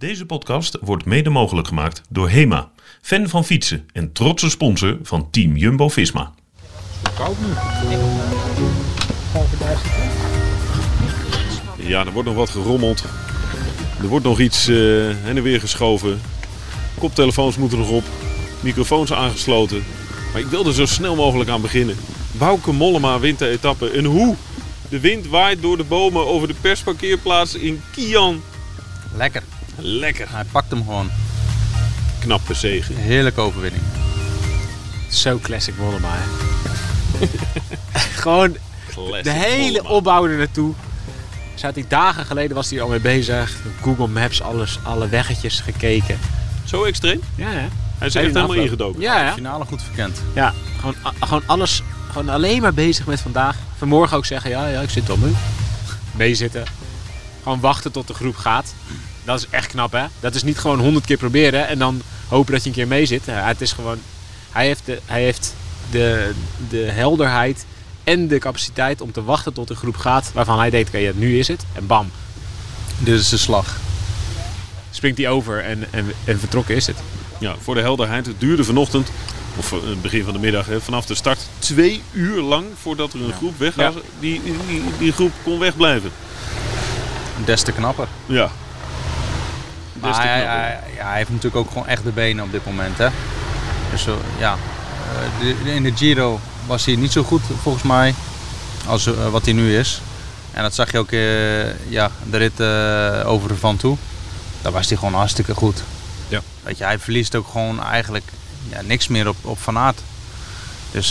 Deze podcast wordt mede mogelijk gemaakt door HEMA, fan van fietsen en trotse sponsor van Team Jumbo-Visma. Koud nu. Ja, er wordt nog wat gerommeld. Er wordt nog iets heen en weer geschoven. Koptelefoons moeten nog op. Microfoons aangesloten. Maar ik wil er zo snel mogelijk aan beginnen. Bauke Mollema wint de etappe. En hoe? De wind waait door de bomen over de persparkeerplaats in Qian. Lekker. Lekker. Hij pakt hem gewoon. Knappe zege. Heerlijke overwinning. Zo classic Mollema, hè. Gewoon Classic de hele Mollema. opbouw er naartoe. Zat hij dagen geleden was hij al mee bezig. Google Maps, alle weggetjes gekeken. Zo extreem? Ja, hè? Hij is echt helemaal ingedoken. Ja, ja. Finale goed verkend. Ja, gewoon alles. Gewoon alleen maar bezig met vandaag. Vanmorgen ook zeggen, ja, ik zit op me. Meezitten. Gewoon wachten tot de groep gaat. Dat is echt knap, hè? Dat is niet gewoon 100 keer proberen en dan hopen dat je een keer mee zit. Het is gewoon... Hij heeft de helderheid en de capaciteit om te wachten tot de groep gaat. Waarvan hij denkt, oké, nu is het. En bam. Dit is de slag. Springt hij over en vertrokken is het. Ja, voor de helderheid. Het duurde vanochtend, of het begin van de middag, hè, vanaf de start 2 uur lang voordat er een groep weggaat. Ja. Die groep kon wegblijven. Des te knapper. Ja. Maar hij heeft natuurlijk ook gewoon echt de benen op dit moment, hè. Dus ja, in de Giro was hij niet zo goed volgens mij als wat hij nu is. En dat zag je ook de rit over de Van Toe. Daar was hij gewoon hartstikke goed. Ja. Weet je, hij verliest ook gewoon eigenlijk niks meer op Van Aert. Dus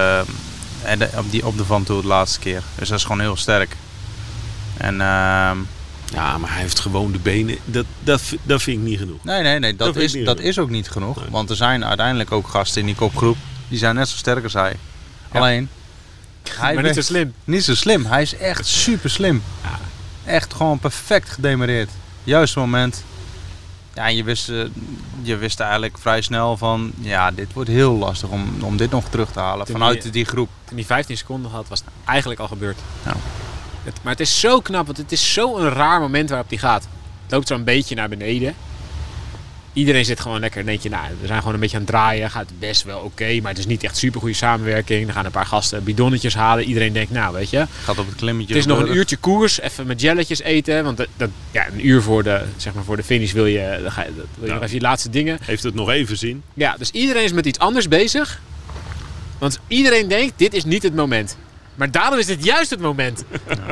op de Van Toe de laatste keer. Dus dat is gewoon heel sterk. En Ja, maar hij heeft gewoon de benen. Dat vind ik niet genoeg. nee, dat vind ik niet is ook niet genoeg. Nee. Want er zijn uiteindelijk ook gasten in die kopgroep die zijn net zo sterk als hij. Ja. Alleen, hij Maar niet zo slim. Niet zo slim. Hij is echt super slim. Ja. Echt gewoon perfect gedemareerd. Juiste moment. Ja, en je wist eigenlijk vrij snel van... Ja, dit wordt heel lastig om dit nog terug te halen Toen vanuit die groep. Toen hij 15 seconden had, was het eigenlijk al gebeurd. Ja. Maar het is zo knap, want het is zo'n raar moment waarop hij gaat. Het loopt zo een beetje naar beneden. Iedereen zit gewoon lekker. Dan denk je, nou, we zijn gewoon een beetje aan het draaien. Gaat best wel oké, maar het is niet echt super goede samenwerking. Er gaan een paar gasten bidonnetjes halen. Iedereen denkt, nou, weet je... Gaat op het klimmetje. Het is nog een gebeuren. uurtje koers, even met jelletjes eten. Want een uur voor de finish wil je nog even je laatste dingen. Heeft het nog even zin? Ja, dus iedereen is met iets anders bezig. Want iedereen denkt, dit is niet het moment. Maar daarom is dit juist het moment.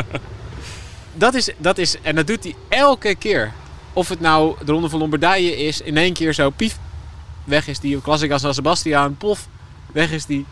Ja. En dat doet hij elke keer. Of het nou de Ronde van Lombardije is, in één keer zo, pief, weg is die. Klassica San Sebastian, pof, weg is die.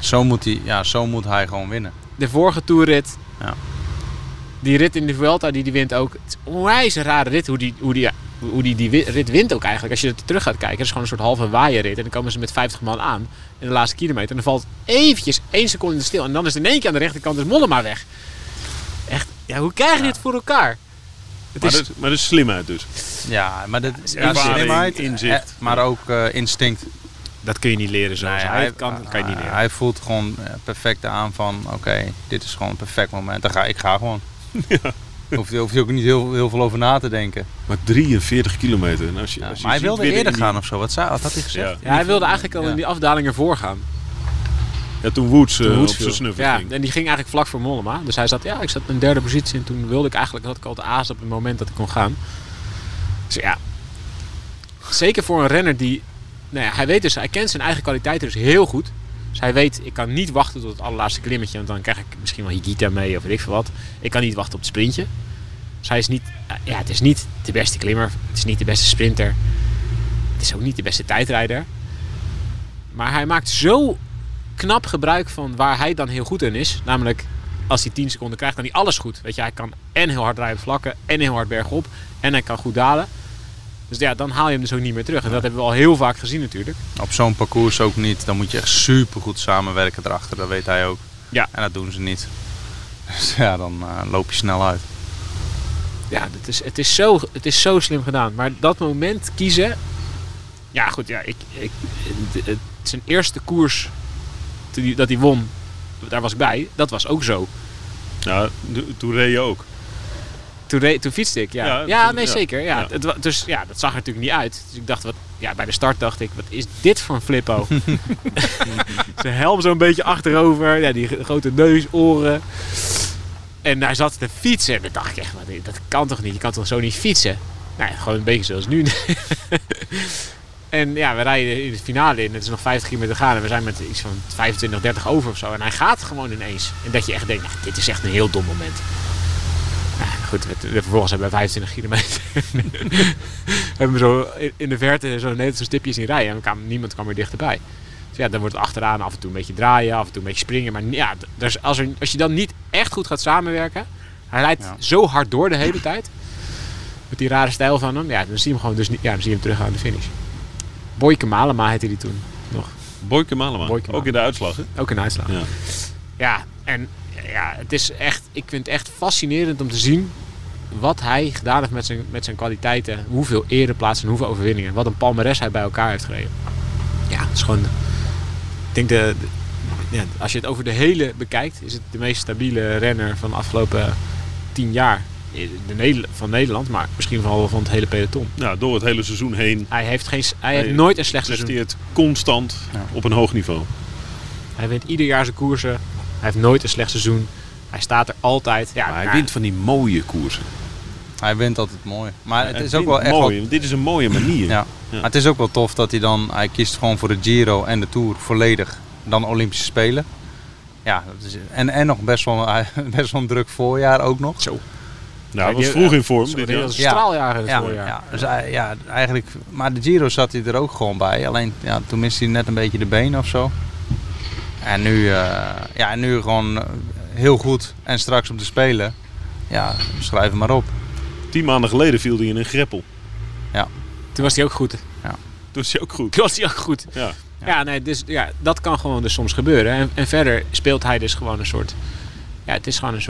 Zo moet hij gewoon winnen. De vorige toerrit. Ja. Die rit in de Vuelta die wint ook. Het is een onwijs rare rit hoe die rit wint ook eigenlijk. Als je er terug gaat kijken. Het is gewoon een soort halve waaierrit. En dan komen ze met 50 man aan in de laatste kilometer. En dan valt eventjes 1 seconde stil. En dan is het in één keer aan de rechterkant is Mollema weg. Echt, ja, hoe krijg je dit voor elkaar? Maar dat is slimheid dus. Ja, maar dat is ervaring, slimheid, inzicht. maar ook instinct. Dat kun je niet leren zoals Nee, hij kan je niet leren. Hij voelt gewoon perfect aan van oké, dit is gewoon een perfect moment. Ik ga gewoon. Ja. Hoef je ook niet heel veel over na te denken. Maar 43 kilometer. En als je Maar ziet hij wilde weer eerder in die- gaan of zo. Wat had hij gezegd? Ja. Ja, hij wilde eigenlijk al in die afdaling ervoor gaan. Ja, toen Woods op Woods zijn viel. snuffel Ja, ging. en die ging eigenlijk vlak voor Mollema. Dus hij zat, ik zat in 3e positie. En toen had ik al de aas op het moment dat ik kon gaan. Dus ja, zeker voor een renner die... Nou ja, hij kent zijn eigen kwaliteiten dus heel goed. Dus hij weet, ik kan niet wachten tot het allerlaatste klimmetje. Want dan krijg ik misschien wel Higuita mee of weet ik veel wat. Ik kan niet wachten op het sprintje. Dus hij is niet... het is niet de beste klimmer. Het is niet de beste sprinter. Het is ook niet de beste tijdrijder. Maar hij maakt zo knap gebruik van waar hij dan heel goed in is. Namelijk, als hij 10 seconden krijgt, dan hij alles goed. Weet je, hij kan en heel hard rijden op vlakken en heel hard bergop. En hij kan goed dalen. Dus ja, dan haal je hem dus ook niet meer terug. En dat hebben we al heel vaak gezien natuurlijk. Op zo'n parcours ook niet. Dan moet je echt super goed samenwerken erachter. Dat weet hij ook. Ja. En dat doen ze niet. Dus ja, dan loop je snel uit. Ja, het is zo slim gedaan. Maar dat moment kiezen... Ja, goed. Ja, zijn eerste koers dat hij won, daar was ik bij. Dat was ook zo. Ja, toen reed je ook. Toen fietste ik, zeker. Ja. Ja. Dus ja, dat zag er natuurlijk niet uit. Dus ik dacht, bij de start dacht ik, wat is dit voor een flippo? Zijn helm zo'n beetje achterover. Ja, die grote neus, oren. En hij zat te fietsen. En dan dacht ik echt, dat kan toch niet? Je kan toch zo niet fietsen? Nou ja, gewoon een beetje zoals nu. En ja, we rijden in de finale in. Het is nog 50 kilometer gaan. En we zijn met iets van 25, 30 over of zo. En hij gaat gewoon ineens. En dat je echt denkt, dit is echt een heel dom moment. Nou, goed, vervolgens hebben we 25 kilometer. We hebben zo in de verte zo'n stipje zien rijden. En niemand kwam er dichterbij. Dus ja, dan wordt het achteraan af en toe een beetje draaien, af en toe een beetje springen. Maar ja, dus als je dan niet echt goed gaat samenwerken. Hij rijdt zo hard door de hele tijd. Met die rare stijl van hem. Ja, dan zie je hem gewoon dus niet. Ja, dan zie je hem terug aan de finish. Boyke Malema heette die toen nog. Boyke Malema. Ook in de uitslag, hè? Ook in de uitslag. Ja, en het is echt, ik vind het echt fascinerend om te zien wat hij gedaan heeft met zijn kwaliteiten. Hoeveel ereplaatsen en hoeveel overwinningen. Wat een palmares hij bij elkaar heeft gereden. Ja, het is gewoon... Ik denk als je het over de hele bekijkt, is het de meest stabiele renner van de afgelopen 10 jaar. Van Nederland, maar misschien wel van het hele peloton. Ja, door het hele seizoen heen. Hij heeft nooit een slecht seizoen. Hij presteert constant op een hoog niveau. Hij wint ieder jaar zijn koersen. Hij heeft nooit een slecht seizoen. Hij staat er altijd. Ja, maar hij wint van die mooie koersen. Hij wint altijd mooi. Maar het is ook wel echt mooi. Dit is een mooie manier. Ja. Maar het is ook wel tof dat hij kiest gewoon voor de Giro en de Tour volledig. Dan Olympische Spelen. Ja, dat is, en nog best wel een druk voorjaar ook nog. Zo. Nou, hij was vroeg in vorm. Dit was een straaljaar in het voorjaar. Ja, dus eigenlijk... Maar de Giro zat hij er ook gewoon bij. Alleen toen miste hij net een beetje de benen of zo. En nu gewoon heel goed. En straks om te spelen. Ja, schrijf hem maar op. 10 maanden geleden viel hij in een greppel. Ja. Toen was hij ook goed. Ja. Toen was hij ook goed. Ja. Dus dat kan gewoon dus soms gebeuren. En verder speelt hij dus gewoon een soort... Ja, het is gewoon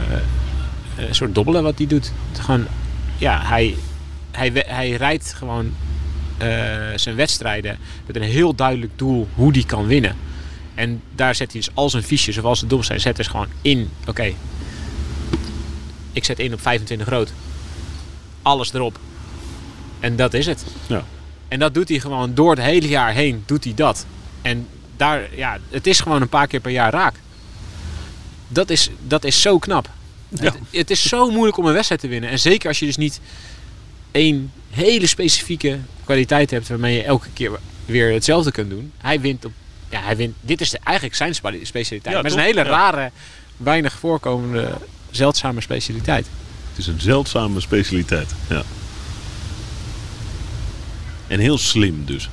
een soort dobbelen wat hij doet. Gewoon, ja, hij rijdt gewoon zijn wedstrijden met een heel duidelijk doel hoe die kan winnen. En daar zet hij dus al zijn fiches, zoals de dobbels zijn, zet dus gewoon in. Oké, ik zet in op 25 rood. Alles erop. En dat is het. Ja. En dat doet hij gewoon door het hele jaar heen, doet hij dat. En het is gewoon een paar keer per jaar raak. Dat is zo knap. Ja. Het is zo moeilijk om een wedstrijd te winnen. En zeker als je dus niet één hele specifieke kwaliteit hebt waarmee je elke keer weer hetzelfde kunt doen. Hij wint. Dit is eigenlijk zijn specialiteit. Maar het is een hele rare, weinig voorkomende, zeldzame specialiteit. Het is een zeldzame specialiteit, ja. En heel slim dus.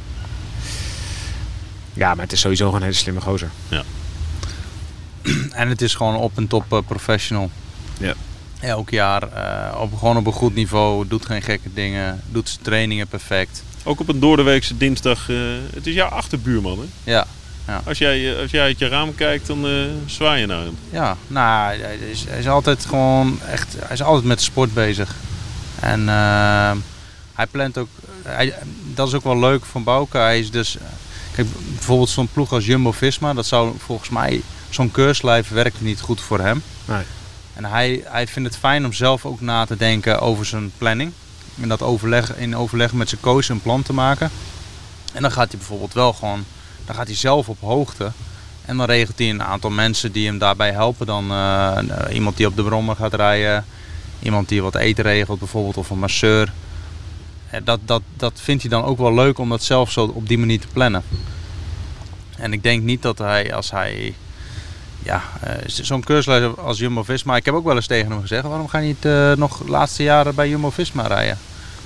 Ja, maar het is sowieso gewoon een hele slimme gozer. Ja. En het is gewoon op een top professional. Ja. Elk jaar gewoon op een goed niveau. Doet geen gekke dingen. Doet zijn trainingen perfect. Ook op een doordeweekse dinsdag. Het is jouw achterbuurman, hè? Ja. Als jij uit je raam kijkt, dan zwaai je naar hem. Ja, nou, hij is altijd gewoon echt... Hij is altijd met de sport bezig. En hij plant ook... dat is ook wel leuk van Bouke. Hij is dus... Kijk, bijvoorbeeld zo'n ploeg als Jumbo-Visma. Dat zou volgens mij... Zo'n keurslijf werkt niet goed voor hem. Nee. En hij vindt het fijn om zelf ook na te denken over zijn planning. En dat in overleg met zijn coach een plan te maken. En dan gaat hij bijvoorbeeld wel gewoon... Dan gaat hij zelf op hoogte. En dan regelt hij een aantal mensen die hem daarbij helpen. Dan iemand die op de brommer gaat rijden. Iemand die wat eten regelt bijvoorbeeld. Of een masseur. Dat vindt hij dan ook wel leuk om dat zelf zo op die manier te plannen. En ik denk niet dat hij, als hij... Ja, zo'n keurslijf als Jumbo-Visma. Ik heb ook wel eens tegen hem gezegd, waarom ga je niet nog de laatste jaren bij Jumbo-Visma rijden?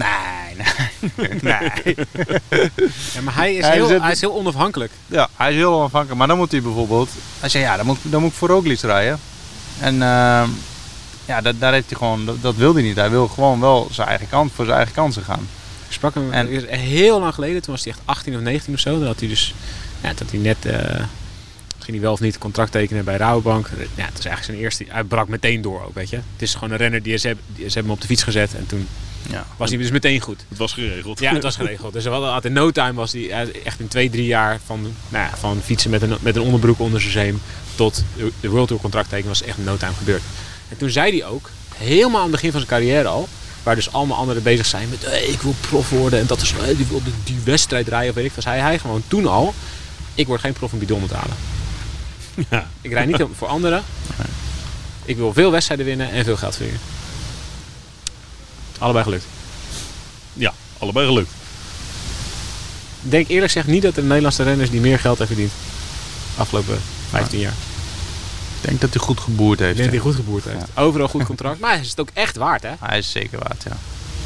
Nee. Ja, maar hij is heel onafhankelijk. Ja, hij is heel onafhankelijk. Maar dan moet hij bijvoorbeeld... Hij zei, dan moet ik voor Roglic rijden. En daar heeft hij gewoon... Dat wil hij niet. Hij wil gewoon wel voor zijn eigen kansen gaan. Ik sprak hem heel lang geleden. Toen was hij echt 18 of 19 of zo. Dan had hij dus... Ja, dat hij net... ging hij wel of niet een contract tekenen bij Rabobank. Ja, het is eigenlijk zijn eerste... Hij brak meteen door ook, weet je. Het is gewoon een renner die ze hebben hem op de fiets gezet. En toen was hij dus meteen goed. Het was geregeld. Ja, het was geregeld. Dus in no time was hij echt in 2-3 jaar van fietsen met een onderbroek onder zijn zeem tot de World Tour contract tekenen was echt in no time gebeurd. En toen zei hij ook, helemaal aan het begin van zijn carrière al, waar dus allemaal anderen bezig zijn met ik wil prof worden en dat is die wil die wedstrijd rijden of weet ik wat, zei hij gewoon toen al, ik word geen prof om bidon te halen. Ja. Ik rijd niet voor anderen. Ik wil veel wedstrijden winnen en veel geld verdienen. Allebei gelukt. Ja, allebei gelukt. Ik denk eerlijk gezegd niet dat er Nederlandse renners die meer geld hebben verdiend. Afgelopen 15 jaar. Ik denk dat hij goed geboerd heeft. Ik denk dat hij goed geboerd heeft. Ja. Overal goed contract. Maar hij is het ook echt waard, hè? Hij is zeker waard, ja.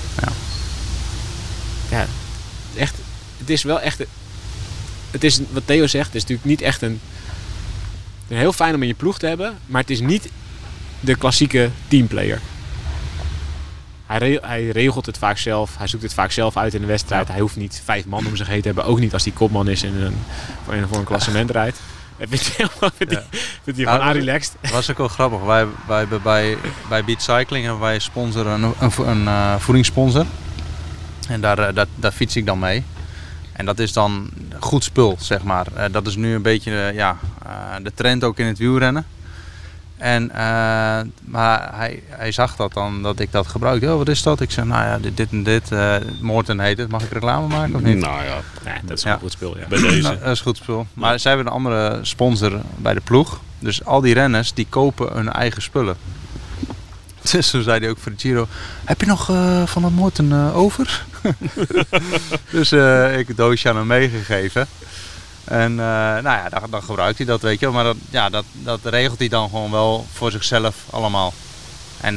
Ja, echt. Het is wel echt... Het is, wat Theo zegt, het is natuurlijk niet echt een heel fijn om in je ploeg te hebben. Maar het is niet de klassieke teamplayer. Hij regelt het vaak zelf. Hij zoekt het vaak zelf uit in de wedstrijd. Ja. Hij hoeft niet 5 man om zich heen te hebben. Ook niet als hij kopman is en voor een klassement rijdt. Vindt hij gewoon relaxed. Dat was ook wel grappig. Wij hebben bij Beat Cycling hebben wij sponsoren een voedingssponsor. En daar fiets ik dan mee. En dat is dan goed spul, zeg maar. Dat is nu een beetje de trend ook in het wielrennen. En, maar hij zag dat dan, dat ik dat gebruikte. Oh, wat is dat? Ik zei, nou ja, dit en dit. Morten heet het. Mag ik reclame maken of niet? Nou ja, nee, dat is een goed spul. Ja. Bij deze. Dat is goed spul. Maar zij hebben een andere sponsor bij de ploeg. Dus al die renners, die kopen hun eigen spullen. Dus toen zei hij ook voor de Giro, heb je nog van dat Morten over? Dus ik een doosje aan hem meegegeven. En dan gebruikt hij dat, weet je wel. Maar dat regelt hij dan gewoon wel voor zichzelf allemaal. En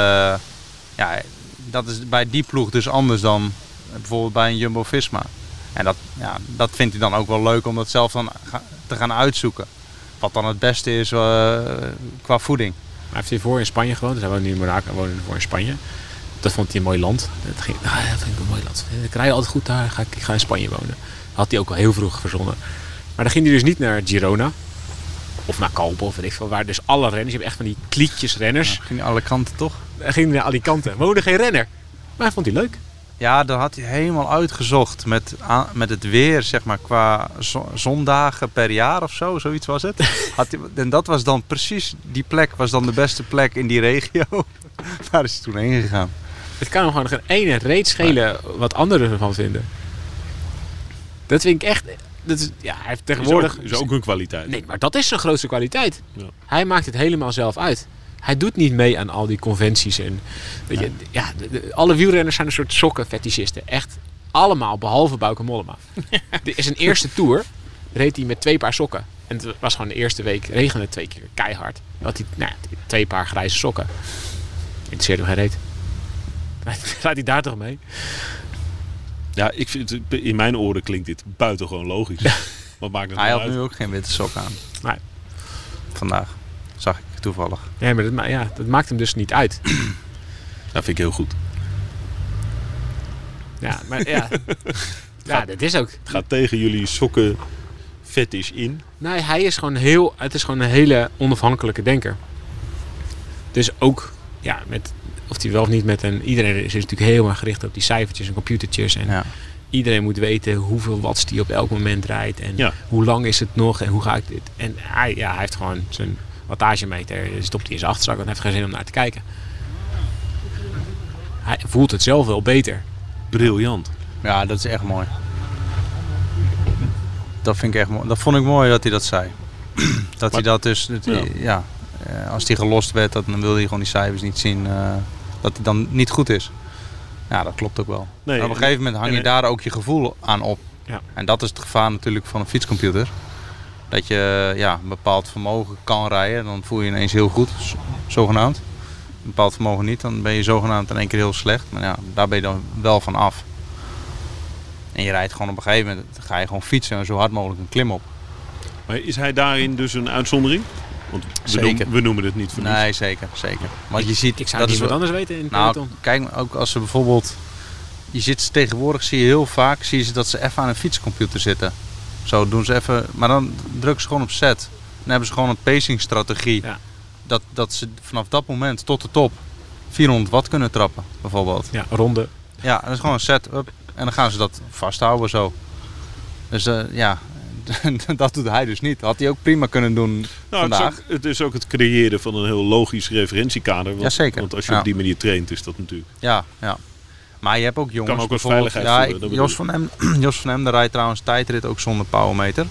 dat is bij die ploeg dus anders dan bijvoorbeeld bij een Jumbo-Visma. En dat vindt hij dan ook wel leuk om dat zelf dan te gaan uitzoeken. Wat dan het beste is qua voeding. Hij heeft hiervoor in Spanje gewoond. Dus hij woont nu in Monaco en woonde hiervoor in Spanje. Dat vond hij een mooi land. Dat vind ik een mooi land. Ik rij altijd goed daar. Ik ga in Spanje wonen. Dat had hij ook al heel vroeg verzonnen. Maar dan ging hij dus niet naar Girona. Of naar Calpe of weet ik veel. Waar dus alle renners. Je hebt echt van die kliekjes renners. Ja, ging naar Alicante toch? Hij ging naar Alicante. Woonde geen renner. Maar hij vond hij leuk. Ja, dat had hij helemaal uitgezocht met het weer, zeg maar, qua zondagen per jaar of zo, zoiets was het. En dat was dan precies, die plek was dan de beste plek in die regio. Daar is hij toen heen gegaan. Het kan hem gewoon geen ene reet schelen wat anderen ervan vinden. Dat vind ik echt... hij heeft tegenwoordig... Is ook een kwaliteit. Nee, maar dat is zijn grootste kwaliteit. Ja. Hij maakt het helemaal zelf uit. Hij doet niet mee aan al die conventies. En, alle wielrenners zijn een soort sokkenfetischisten. Echt allemaal, behalve Bauke Mollema. Er is een eerste tour, reed hij met 2 paar sokken. En het was gewoon de eerste week, regende 2 keer keihard. Dan had hij 2 paar grijze sokken. Interesseert hem geen reet. Rijdt hij daar toch mee? Ja, ik vind het, in mijn oren klinkt dit buitengewoon logisch. Wat maakt het hij had uit? nu ook geen witte sok aan. Nee. Vandaag zag ik toevallig. Ja, maar dat maakt hem dus niet uit. Dat vind ik heel goed. Ja, maar ja. Dat is ook. Het gaat tegen jullie sokken fetish in. Nee, het is gewoon een hele onafhankelijke denker. Dus ook, of hij wel of niet iedereen is natuurlijk heel erg gericht op die cijfertjes en computertjes. En iedereen moet weten hoeveel watts die op elk moment rijdt. En hoe lang is het nog en hoe ga ik dit. En hij heeft gewoon zijn wattagemeter, stopt hij in zijn achterzak en heeft geen zin om naar te kijken. Hij voelt het zelf wel beter. Briljant. Ja, dat is echt mooi. Dat vind ik echt mooi. Dat vond ik mooi dat hij dat zei. Hij dat dus... als hij gelost werd, dan wilde hij gewoon die cijfers niet zien. Dat hij dan niet goed is. Ja, dat klopt ook wel. Nee, maar op een gegeven moment hang je daar ook je gevoel aan op. Ja. En dat is het gevaar natuurlijk van een fietscomputer. Dat je een bepaald vermogen kan rijden. Dan voel je je ineens heel goed, zogenaamd. Een bepaald vermogen niet, dan ben je zogenaamd in één keer heel slecht. Maar daar ben je dan wel van af. En je rijdt gewoon op een gegeven moment, ga je gewoon fietsen en zo hard mogelijk een klim op. Maar is hij daarin dus een uitzondering? Want we noemen het niet voor niets. Nee, zeker. Want je ziet, ik zou het niet wat anders weten in het peloton. Kijk, ook als ze bijvoorbeeld... tegenwoordig zie je heel vaak dat ze even aan een fietscomputer zitten. Zo doen ze even... Maar dan drukken ze gewoon op set. Dan hebben ze gewoon een pacingstrategie. Ja. Dat ze vanaf dat moment tot de top 400 watt kunnen trappen, bijvoorbeeld. Ja, ronde. Ja, dat is gewoon een set-up. En dan gaan ze dat vasthouden zo. Dus dat doet hij dus niet. Had hij ook prima kunnen doen vandaag. Het is ook het creëren van een heel logisch referentiekader. Ja, zeker. Want als je op die manier traint, is dat natuurlijk... Ja. Maar je hebt ook jongens... Kan ook als veiligheid voelen. Jos van Emden rijdt trouwens tijdrit ook zonder powermeter.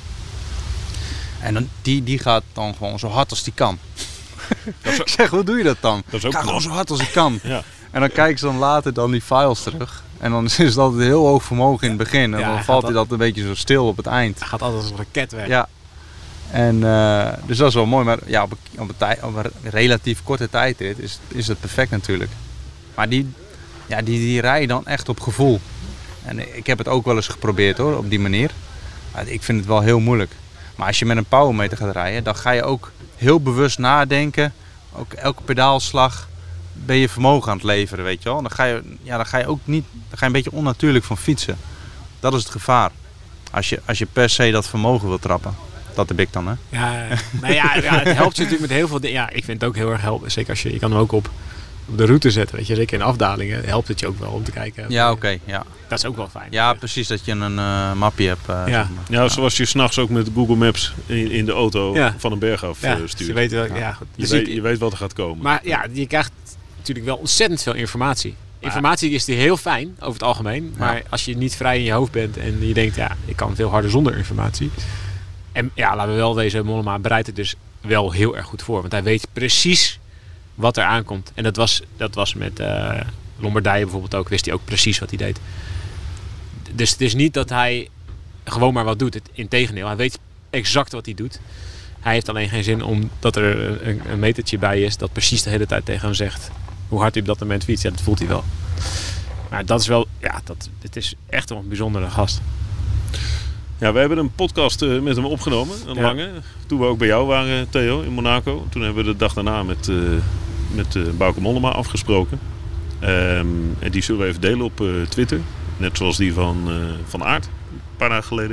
En dan, die gaat dan gewoon zo hard als die kan. Ik zeg, hoe doe je dat dan? Dat is ook ik ga gewoon zo hard als ik kan. Ja. En dan kijken ze dan later dan die files terug. En dan is het altijd heel hoog vermogen in het begin. En dan valt hij dat een beetje zo stil op het eind. Hij gaat altijd als een raket weg. Ja. En, dus dat is wel mooi. Maar ja, op een relatief korte tijdrit is het perfect natuurlijk. Maar die rijden dan echt op gevoel. En ik heb het ook wel eens geprobeerd hoor, op die manier. Maar ik vind het wel heel moeilijk. Maar als je met een powermeter gaat rijden, dan ga je ook heel bewust nadenken. Ook elke pedaalslag ben je vermogen aan het leveren, weet je wel. Dan ga je ook niet, dan ga je een beetje onnatuurlijk van fietsen. Dat is het gevaar. Als je per se dat vermogen wil trappen. Dat heb ik dan, hè? Ja, nou ja, het helpt je natuurlijk met heel veel dingen. Ja, ik vind het ook heel erg helpen. Zeker als je kan hem ook op de route zetten, weet je. Zeker in afdalingen helpt het je ook wel om te kijken. Ja, oké. Ja. Dat is ook wel fijn. Ja, precies. Dat je een mapje hebt. Ja. Ja, zoals je s'nachts ook met Google Maps in de auto van een berg af stuurt. Je weet wel, je weet wat er gaat komen. Maar ja, je krijgt natuurlijk wel ontzettend veel informatie. Informatie is die heel fijn, over het algemeen. Maar als je niet vrij in je hoofd bent en je denkt, ja, ik kan veel harder zonder informatie. En ja, laten we wel wezen, Mollema bereidt het dus wel heel erg goed voor. Want hij weet precies wat er aankomt. En dat was met Lombardije bijvoorbeeld ook. Wist hij ook precies wat hij deed. Dus het is niet dat hij gewoon maar wat doet. Integendeel, hij weet exact wat hij doet. Hij heeft alleen geen zin omdat er een metertje bij is dat precies de hele tijd tegen hem zegt hoe hard hij op dat moment fietst. Ja, dat voelt hij wel. Maar dat is wel, dit is echt wel een bijzondere gast. Ja, we hebben een podcast met hem opgenomen, een lange. Toen we ook bij jou waren, Theo, in Monaco. Toen hebben we de dag daarna met Bauke Mollema afgesproken. En die zullen we even delen op Twitter. Net zoals die van Aert, een paar dagen geleden.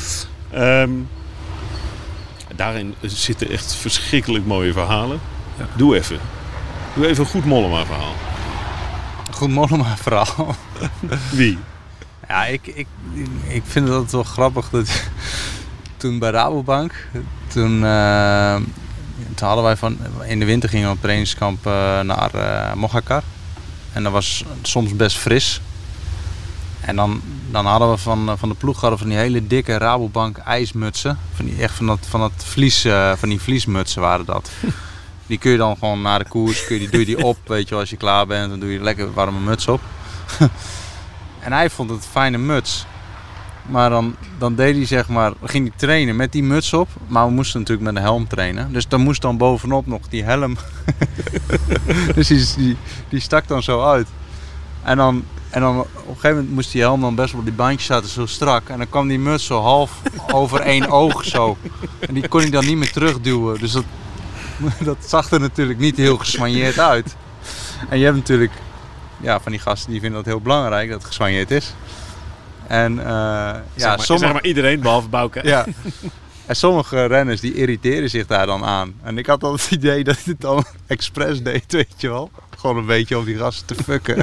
Daarin zitten echt verschrikkelijk mooie verhalen. Ja. Doe even een goed Mollema verhaal. Een goed Mollema verhaal? Wie? Ja, ik vind het altijd wel grappig dat toen bij Rabobank, toen hadden wij in de winter gingen we op trainingskamp naar Mojácar. En dat was soms best fris. En dan hadden we van de ploeg van die hele dikke Rabobank ijsmutsen. Van dat vlies, van die vliesmutsen waren dat. Die kun je dan gewoon na de koers, doe je die op, weet je wel, als je klaar bent. Dan doe je lekker warme muts op. En hij vond het een fijne muts. Maar dan deed hij ging hij trainen met die muts op. Maar we moesten natuurlijk met een helm trainen. Dus dan moest dan bovenop nog die helm. Dus die stak dan zo uit. En dan op een gegeven moment moest die helm dan best wel, die bandjes zaten zo strak. En dan kwam die muts zo half over één oog zo. En die kon hij dan niet meer terugduwen. Dus dat zag er natuurlijk niet heel geswanjeerd uit. En je hebt natuurlijk van die gasten die vinden dat heel belangrijk dat het geswanjeerd is. En zeg maar iedereen behalve Bauke. Ja. En sommige renners die irriteren zich daar dan aan. En ik had al het idee dat hij het dan expres deed, weet je wel. Gewoon een beetje om die gasten te fucken.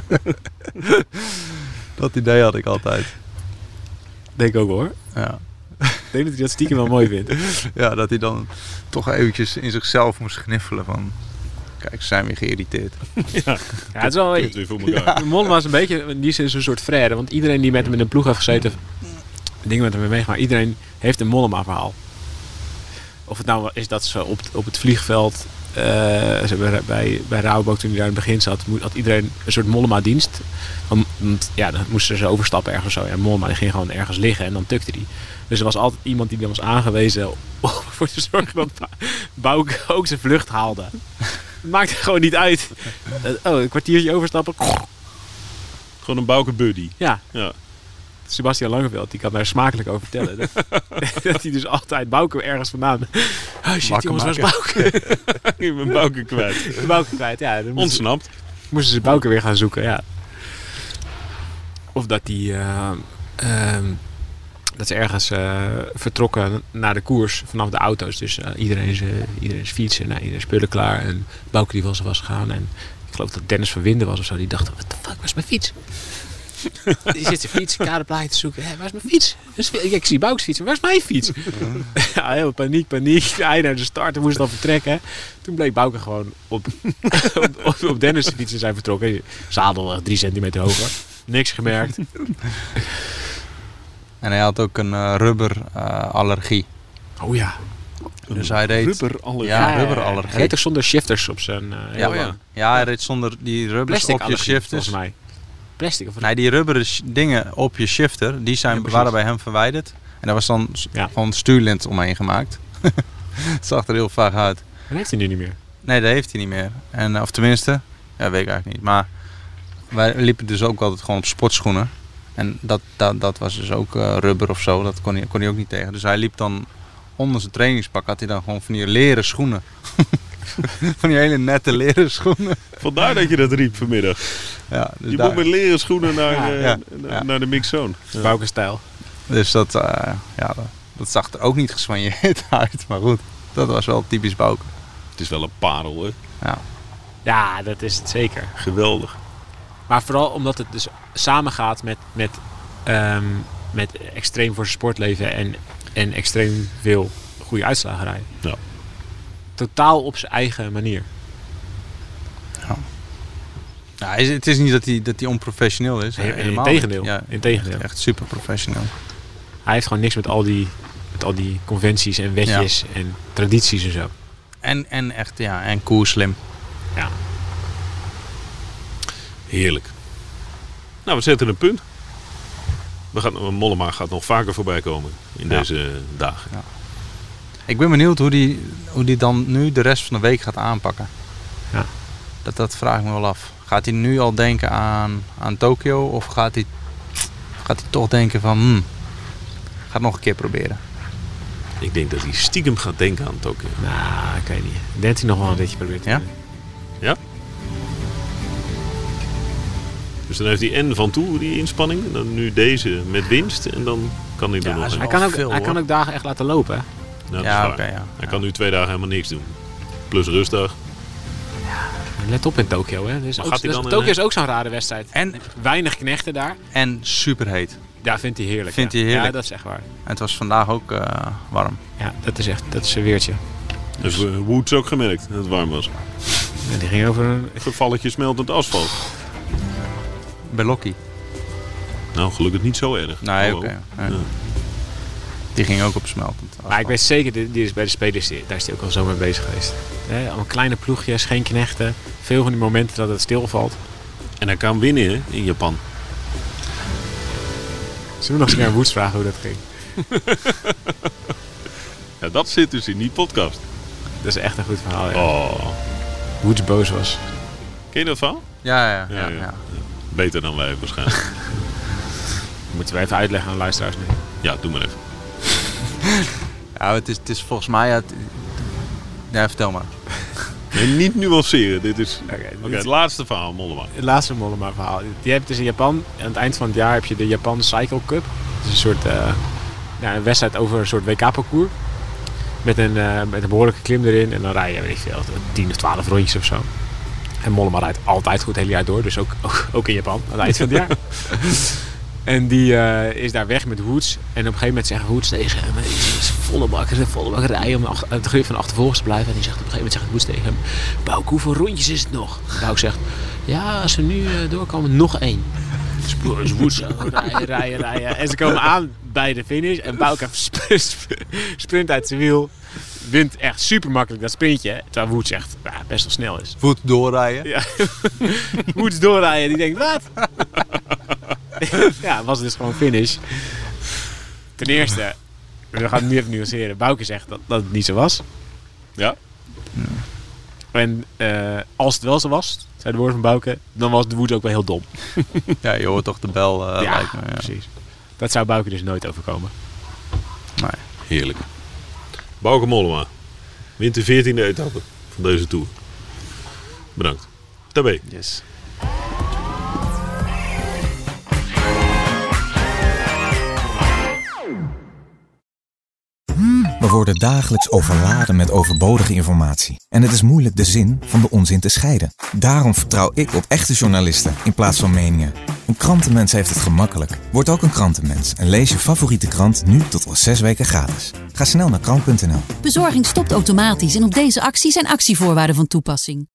Dat idee had ik altijd. Denk ook hoor. Ja. Ik denk dat hij dat stiekem wel mooi vindt. Ja, dat hij dan toch eventjes in zichzelf moest gniffelen van... Kijk, ze zijn weer geïrriteerd. Ja, het is wel... weer voor elkaar. Mollema was een beetje, in die zin, een soort frère. Want iedereen die met hem in een ploeg heeft gezeten... dingen met hem meegemaakt. Iedereen heeft een Mollema verhaal. Of het nou is dat ze op het vliegveld... bij Rabobank toen hij daar in het begin zat... had iedereen een soort Mollema dienst. Want dan moesten ze overstappen ergens zo. Ja, Mollema die ging gewoon ergens liggen en dan tukte hij. Dus er was altijd iemand die dan was aangewezen... om ervoor te zorgen dat Bauke ook zijn vlucht haalde. Het maakt er gewoon niet uit. Een kwartiertje overstappen. Gewoon een Bauke buddy. Ja. Sebastian Langeveld, die kan daar smakelijk over vertellen. dat hij dus altijd Bauke ergens vandaan... Oh shit, jongens, waar is Bauke? Ik ben Bauke kwijt. Bauke kwijt, ja. Ontsnapt. Moesten ze Bauke weer gaan zoeken, ja. Of dat die... dat ze ergens vertrokken naar de koers vanaf de auto's. Dus iedereen fietsen, iedereen spullen klaar. En Bauke die was gegaan. En ik geloof dat Dennis van Winden was of zo. Die dacht, what the fuck, waar is mijn fiets? Die zit zijn fiets, kaderplaatje te zoeken. Hé, waar is mijn fiets? Ik zie Bouk's fiets, maar waar is mijn fiets? Ja, heel paniek. Hij naar de start en moest al vertrekken. Toen bleek Bouke gewoon op Dennis' fiets te zijn vertrokken. Zadel 3 centimeter hoger. Niks gemerkt. En hij had ook een rubberallergie. Oh ja. Dus hij reed... Rubberallergie? Ja, rubberallergie. Hij reed toch zonder shifters op zijn... Ja, hij reed zonder die rubbers op je shifters. Volgens mij. Plastic of... Nee, die rubberen dingen op je shifter, die waren bij hem verwijderd. En daar was dan gewoon stuurlint omheen gemaakt. Het zag er heel vaag uit. Dat heeft hij nu niet meer. Nee, dat heeft hij niet meer. En, of tenminste, weet ik eigenlijk niet. Maar wij liepen dus ook altijd gewoon op sportschoenen. En dat was dus ook rubber of zo. Dat kon hij ook niet tegen. Dus hij liep dan onder zijn trainingspak, had hij dan gewoon van die leren schoenen. Van die hele nette leren schoenen. Vandaar dat je dat riep vanmiddag. Ja, dus je moet met leren schoenen naar de mixzone. Bouke-stijl. Dus dat zag er ook niet geswanjeerd uit. Maar goed, dat was wel typisch Bouke. Het is wel een parel, hè? Ja, dat is het zeker. Geweldig. Maar vooral omdat het dus samengaat met extreem voor zijn sportleven en extreem veel goede uitslagen rijden. Ja. Totaal op zijn eigen manier. Ja, het is niet dat hij onprofessioneel is. Integendeel. Ja, integendeel. Echt super professioneel. Hij heeft gewoon niks met al die conventies en wetjes en tradities en zo. En echt, en koerslim. Ja. Heerlijk. Nou, we zetten een punt. Mollema gaat nog vaker voorbij komen in deze dagen. Ja. Ik ben benieuwd hoe die dan nu de rest van de week gaat aanpakken. Ja. Dat vraag ik me wel af. Gaat hij nu al denken aan Tokio of gaat hij toch denken van ga het nog een keer proberen? Ik denk dat hij stiekem gaat denken aan Tokio. Nou, ik weet niet. Ik denk dat hij nog wel een beetje probeert te doen. Ja? Dus dan heeft hij en van toe die inspanning. En dan nu deze met winst. En dan kan hij er nog in. Hij kan ook dagen echt laten lopen. Hè? Nou, hij kan nu 2 dagen helemaal niks doen. Plus rustdag. Ja, let op in Tokio. Hè. Tokio is ook zo'n rare wedstrijd. En weinig knechten daar. En superheet. Ja, vindt hij heerlijk. Hij heerlijk. Ja, dat is echt waar. En het was vandaag ook warm. Ja, dat is een weertje. Dus Woods ook gemerkt dat het warm was. Ja, die ging over een gevalletje smeltend asfalt. Belocchi. Nou, gelukkig niet zo erg. Nee, oké. Ja. Die ging ook op smeltend asfalt. Maar ik weet zeker, die is bij de spelers, daar is hij ook al zo mee bezig geweest. Allemaal kleine ploegjes, geen knechten. Veel van die momenten dat het stilvalt. En hij kan winnen, hè, in Japan. Zullen we nog eens naar Woods vragen hoe dat ging? Ja, dat zit dus in die podcast. Dat is echt een goed verhaal, ja. Oh. Woods boos was. Ken je dat verhaal? Ja. Beter dan wij waarschijnlijk. Moeten we even uitleggen aan de luisteraars nu? Ja, doe maar even. Ja, het is volgens mij... Ja, vertel maar. Nee, niet nuanceren. Dit is het laatste verhaal, Mollema. Het laatste Mollema verhaal. Die heb je dus in Japan. Aan het eind van het jaar heb je de Japan Cycle Cup. Dat is een soort een wedstrijd over een soort WK-parcours. Met een behoorlijke klim erin. En dan rij je, weet ik veel, 10 of 12 rondjes of zo. En Mollema rijdt altijd goed het hele jaar door. Dus ook in Japan, aan het eind van het jaar. En die is daar weg met Woods. En op een gegeven moment zegt Woods tegen hem... Het is volle bak rijden om het grip van achtervolgens te blijven. En die zegt op een gegeven moment Woods tegen hem... Bouke, hoeveel rondjes is het nog? En Bouke zegt... Ja, als we nu doorkomen, nog 1. Dus Woods rijden. En ze komen aan bij de finish. En Bouke sprint uit zijn wiel. Wint echt super makkelijk dat sprintje. Terwijl Woods echt best wel snel is. Voet doorrijden. Ja. Woods doorrijden. Die denkt, wat? Ja, was het dus gewoon finish. Ten eerste, we gaan het nu even nuanceren. Bouke zegt dat het niet zo was. Ja. En als het wel zo was, zei de woorden van Bouke, dan was de Woods ook wel heel dom. Ja, je hoort toch de bel, lijkt me. Ja, precies. Dat zou Bouke dus nooit overkomen. Nee. Heerlijk. Bouke Mollema wint de 14e etappe van deze Tour. Bedankt. Tabé. Yes. worden dagelijks overladen met overbodige informatie. En het is moeilijk de zin van de onzin te scheiden. Daarom vertrouw ik op echte journalisten in plaats van meningen. Een krantenmens heeft het gemakkelijk. Word ook een krantenmens en lees je favoriete krant nu tot al 6 weken gratis. Ga snel naar krant.nl. Bezorging stopt automatisch en op deze actie zijn actievoorwaarden van toepassing.